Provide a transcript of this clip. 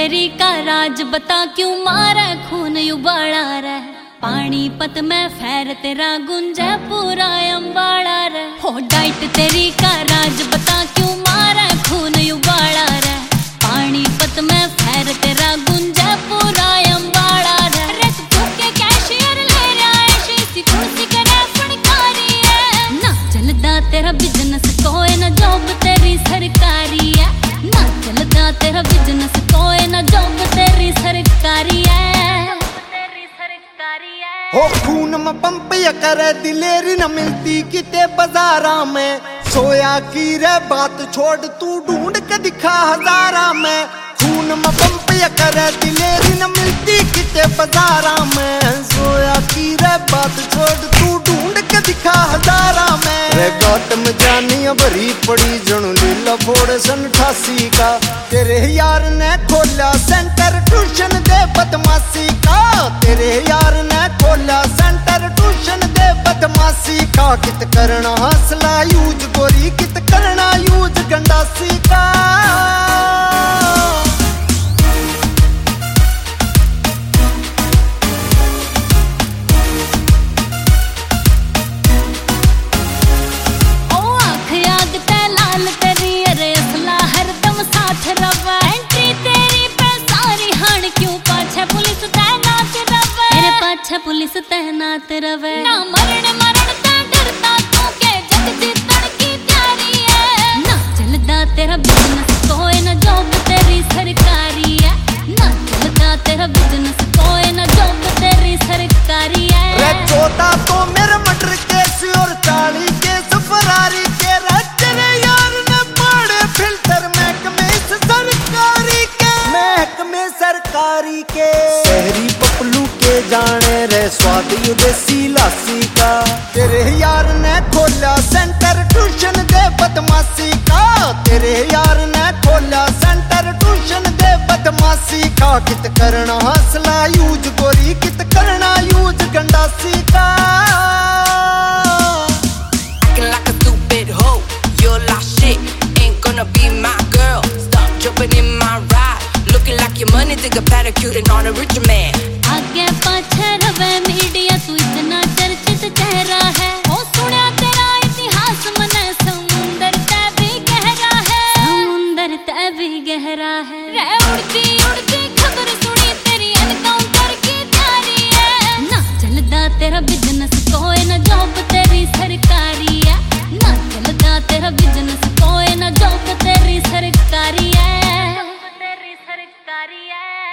तेरी का राज बता क्यों मारे खून उबाला रे। पानीपत में फैर तेरा गुंजे पूरा अम्बाड़ा रे। हो डाइट तेरी का राज बता क्यों मारे खून उबाला रे। पानीपत में फैर तेरा गुंजे पूरा अम्बाड़ा रे। रे तू के कैशियर ले रहा है शीसी कुर्सी करे फड़कारी है। ना चलदा तेरा बिजनेस कोई ना जॉब तेरी सरकारी है। ना चलदा तेरा बिजनेस कोई ना जॉब तेरी सरकारी है। हो खून में पंप या करे दिलेरी न मिलती किते बाजारा में। सोया की रे बात छोड़ तू ढूंढ के दिखा हजारा में। खून में पंप या करे दिलेरी न मिलती किते बाजारा में। सोया की रे बात छोड़ तू ढूंढ के दिखा हजारा में। रे गौतम जानिया भरी पड़ी जणु लीला फोड़ सन 88 का। तेरे यार ने खोला सेंटर ट्यूशन दे बदमाशी का। तेरे यार ने खोला सेंटर ट्यूशन दे बदमाशी का। कित करना हौसला यूज गोरी कित करना यूज गंडासी का। पुलिस तैनात रवे ना मरण मरण ता डरता तू के जग जीतन की तैयारी है। ना चलदा तेरा बिजनेस कोई ना जॉब तेरी सरकारी है। ना चलदा तेरा बिजनेस कोई ना जॉब तेरी सरकारी है। रे चौथा तो मेरे मर्डर केस और 40 केस फरारी के। रे तेरे यार ने पाड़े फिल्टर महकमे सरकारी के। महकमे सरकारी के शहरी पपलू के जाने रे स्वाद देसी लासी का। तेरे यार ने खोला सेंटर ट्यूशन दे बदमाशी का। तेरे यार ने खोला सेंटर ट्यूशन दे बदमाशी का। कित करना हौसला यूज गोरी कित करना यूज गंडासी का। Acting like a stupid hoe, you're like shit, ain't gonna be my girl. Stop jumping in my ride, looking like your money take a pedicure on a rich man. आगे पाछे रवे media तू इतना चर्चित चेहरा है। ओ सुना तेरा इतिहास मने समुंदर ते भी गहरा है। समुंदर ते भी गहरा है। रे उड़ती उड़ती खबर सुनी तेरी एनकाउंटर की तैयारी है। ना चलदा तेरा बिजनेस कोई ना जॉब तेरी सरकारी है। ना चलदा तेरा बिजनेस कोई ना जॉब तेरी सरकारी है। तेरी सरकारी है।